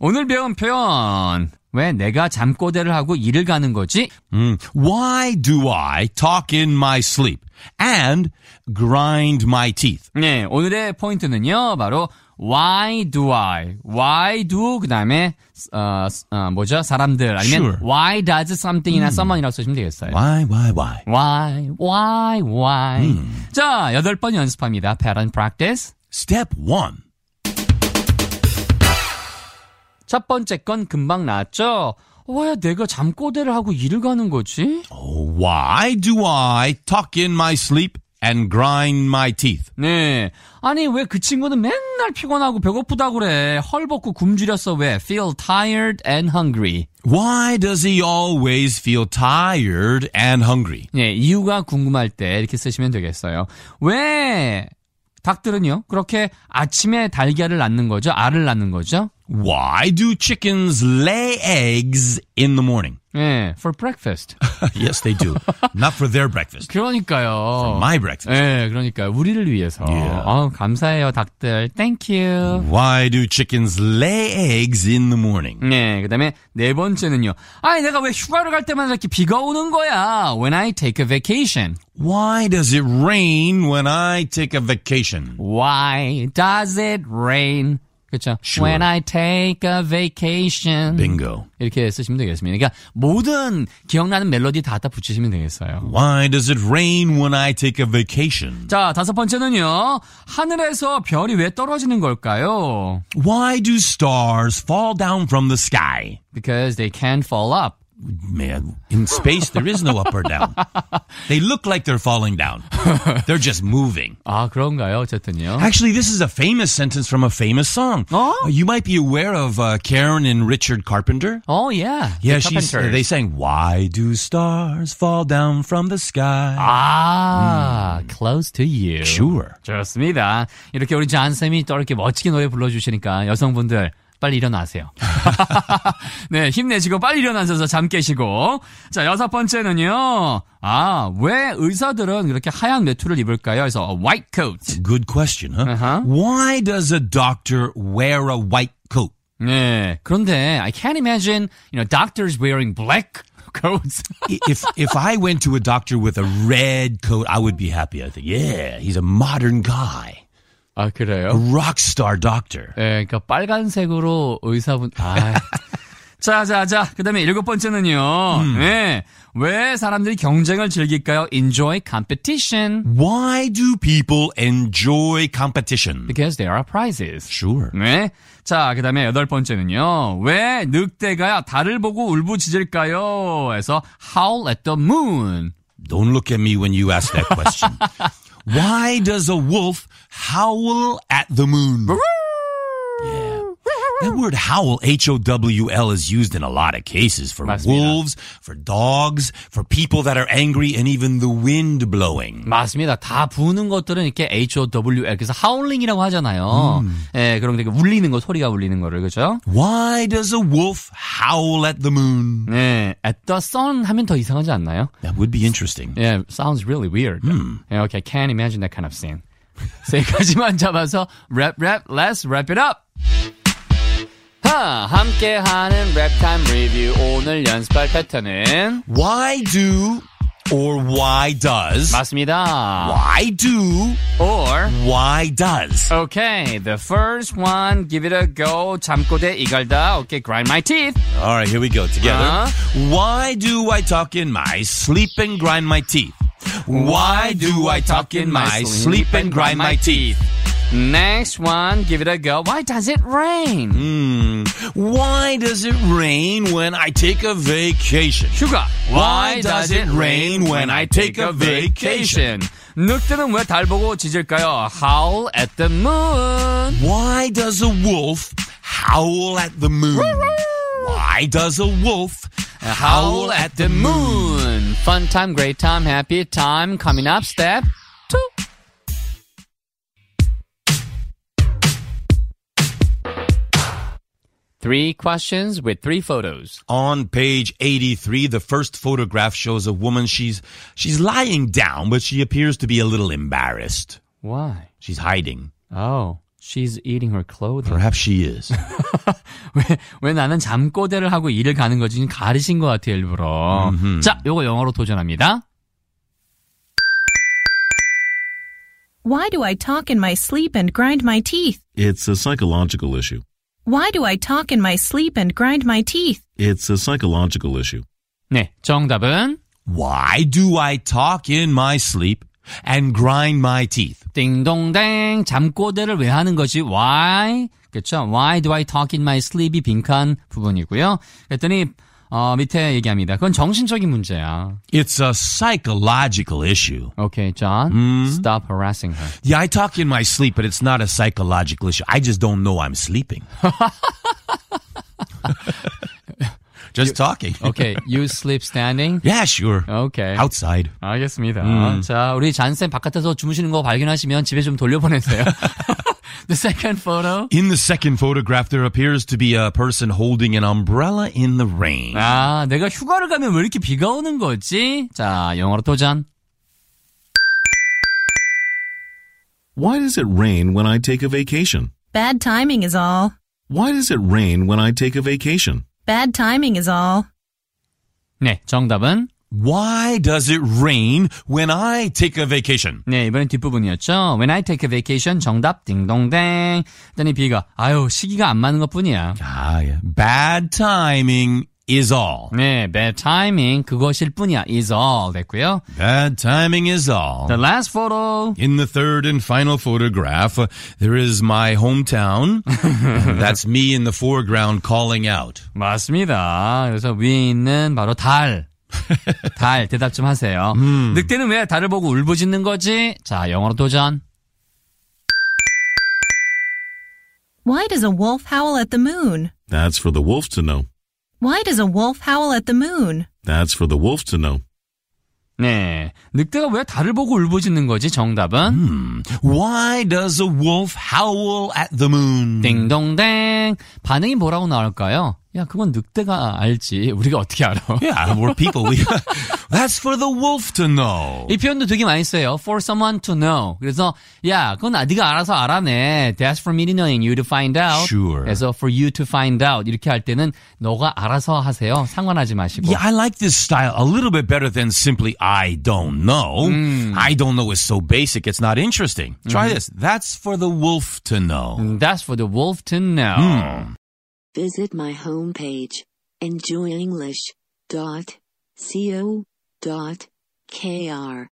오늘 배운 표현. 왜 내가 잠꼬대를 하고 일을 가는 거지? Why do I talk in my sleep and grind my teeth? 네, 오늘의 포인트는요. 바로 why do 그 다음에 뭐죠? 사람들 아니면 Sure. why does something이나 someone이라고 쓰시면 되겠어요. Why? Why? 자, 8번 연습합니다. Pattern practice. Step 1. 첫 번째 건 금방 나왔죠? 왜 내가 잠꼬대를 하고 일을 가는 거지? Why do I talk in my sleep and grind my teeth? 네. 아니, 왜 그 친구는 맨날 피곤하고 배고프다고 그래? 헐벗고 굶주렸어, 왜? Feel tired and hungry. Why does he always feel tired and hungry? 네, 이유가 궁금할 때 이렇게 쓰시면 되겠어요. 왜 닭들은요, 그렇게 아침에 달걀을 낳는 거죠? 알을 낳는 거죠? Why do chickens lay eggs in the morning? 네, for breakfast. Yes, they do. Not for their breakfast. 그러니까요. For my breakfast. 네, 그러니까요. 우리를 위해서. Yeah. 감사해요, 닭들. Thank you. Why do chickens lay eggs in the morning? 네, 그 다음에 네 번째는요. 아니, 내가 왜 휴가를 갈 때마다 이렇게 비가 오는 거야? When I take a vacation. Why does it rain when I take a vacation? Why does it rain? 그렇죠. Sure. When I take a vacation. Bingo. 이렇게 쓰시면 되겠습니다. 그러니까 모든 기억나는 멜로디 다 붙이시면 되겠어요. Why does it rain when I take a vacation? 자, 다섯 번째는요. 하늘에서 별이 왜 떨어지는 걸까요? Why do stars fall down from the sky? Because they can't fall up. Man, in space there is no up or down. They look like they're falling down. They're just moving. 아, 그런가요? 어쨌든요. Actually, this is a famous sentence from a famous song. Oh? You might be aware of Karen and Richard Carpenter. Oh, yeah. Yeah, The Carpenters. they sang, Why do stars fall down from the sky? 아, close to you. Sure. 좋습니다. 이렇게 우리 잔쌤이 또 이렇게 멋지게 노래 불러주시니까 여성분들 빨리 일어나세요. 네, 힘내시고 빨리 일어나셔서 잠 깨시고. 자, 여섯 번째는요. 아, 왜 의사들은 그렇게 하얀 외투를 입을까요? 그래서 a white coat. Good question, huh? Uh-huh. Why does a doctor wear a white coat? 네, 그런데 I can't imagine, doctors wearing black coats. If I went to a doctor with a red coat, I would be happy. I think, yeah, he's a modern guy. 아, A 그래요? rock star doctor. 네, 그러니까 빨간색으로 의사분, 자. 그 다음에 일곱 번째는요. 네. 왜 사람들이 경쟁을 즐길까요? Enjoy competition. Why do people enjoy competition? Because there are prizes. Sure. 네. 자, 그 다음에 여덟 번째는요. 왜 늑대가 달을 보고 울부짖을까요? 해서 howl at the moon. Don't look at me when you ask that question. Why does a wolf howl at the moon? Yeah. That word howl, H-O-W-L, is used in a lot of cases for 맞습니다. wolves, for dogs, for people that are angry, and even the wind blowing. 맞습니다. 다 부는 것들은 이렇게 H-O-W-L. 그래서 howling이라고 하잖아요. 예, 그런 게 울리는 거, 소리가 울리는 거를, 그죠? Why does a wolf howl at the moon? 네. At the sun 하면 더 이상하지 않나요? That would be interesting. Yeah, sounds really weird. Yeah, okay, can't imagine that kind of scene. 세 가지만 잡아서 let's wrap it up. 함께하는 랩타임 리뷰 오늘 연습할 패턴은 Why do or why does? 맞습니다. Why do or why does? Okay, the first one, give it a go. 잠꼬대 이갈다. Okay, grind my teeth. All right, here we go together. Why do I talk in my sleep and grind my teeth? Why do I talk in my sleep and grind my teeth? Next one, give it a go. Why does it rain? Why does it rain when I take a vacation? 휴가. Why does it rain when I take a vacation? 늑대는 왜 달 보고 짖을까요? Howl at the moon. Why does a wolf howl at the moon? Why does a wolf howl at the moon? Fun time, great time, happy time. Coming up, step 2. Three questions with three photos. On page 83, the first photograph shows a woman. She's lying down, but she appears to be a little embarrassed. Why? She's hiding. Oh. She's eating her clothing. Perhaps she is. 왜 나는 잠꼬대를 하고 일을 가는 거지? 좀 가리신 것 같아요, 일부러. 자, 요거 영어로 도전합니다. Why do I talk in my sleep and grind my teeth? It's a psychological issue. Why do I talk in my sleep and grind my teeth? It's a psychological issue. 네, 정답은 Why do I talk in my sleep and grind my teeth? 띵동댕 잠꼬대를 왜 하는 거지? Why? 그렇죠? Why do I talk in my sleep이 빈칸 부분이고요. 그랬더니 밑에 얘기합니다. 그건 정신적인 문제야. It's a psychological issue. Okay, John, stop harassing her. Yeah, I talk in my sleep, but it's not a psychological issue. I just don't know I'm sleeping. Just talking. Okay, you sleep standing? Yeah, sure. Okay. Outside. 알겠습니다. 자, 우리 잔쌤 바깥에서 주무시는 거 발견하시면 집에 좀 돌려보내세요. The second photo. In the second photograph, there appears to be a person holding an umbrella in the rain. 아, 내가 휴가를 가면 왜 이렇게 비가 오는 거지? 자, 영어로 도전. Why does it rain when I take a vacation? Bad timing is all. Why does it rain when I take a vacation? Bad timing is all. 네, 정답은 Why does it rain when I take a vacation? 네, 이번엔 뒷부분이었죠. When I take a vacation, 정답 띵동댕. 했더니 B가 아유, 시기가 안 맞는 것뿐이야. Ah, yeah. Bad timing is all. 네, bad timing 그것일 뿐이야. is all 됐고요. Bad timing is all. The last photo. In the third and final photograph, there is my hometown. That's me in the foreground calling out. 맞습니다. 그래서 위에 있는 바로 달. 달 대답 좀 하세요. 늑대는 왜 달을 보고 울부짖는 거지? 자, 영어로 도전. Why does a wolf howl at the moon? That's for the wolf to know. Why does a wolf howl at the moon? That's for the wolf to know. 네, 늑대가 왜 달을 보고 울부짖는 거지? 정답은 Why does a wolf howl at the moon? 띵동댕. 반응이 뭐라고 나올까요? 야, 그건 늑대가 알지. 우리가 어떻게 알아? Yeah, we're people. That's for the wolf to know. 이 표현도 되게 많이 써요. For someone to know. 그래서 야, 그건 네가 알아서 알아내. That's for me to know and you to find out. Sure. 그래서 for you to find out 이렇게 할 때는 너가 알아서 하세요. 상관하지 마시고. Yeah, I like this style a little bit better than simply I don't know. I don't know is so basic, it's not interesting. Try this. That's for the wolf to know. That's for the wolf to know. Visit my homepage, enjoyenglish.co.kr.